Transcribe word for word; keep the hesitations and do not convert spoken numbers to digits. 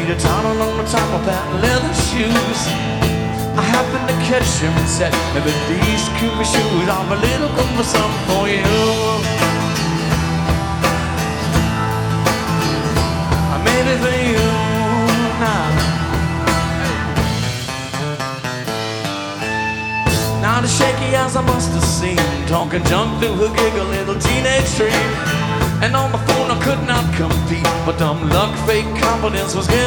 feet are tied on the top of that leather shoes. I happened to catch him and said, maybe these could be shoes. I'm a little good for something for you. I made it for you now. Not as shaky as I must have seemed, talking junk through a giggle little teenage dream. And on the phone I could not compete, but dumb luck, fake confidence was getting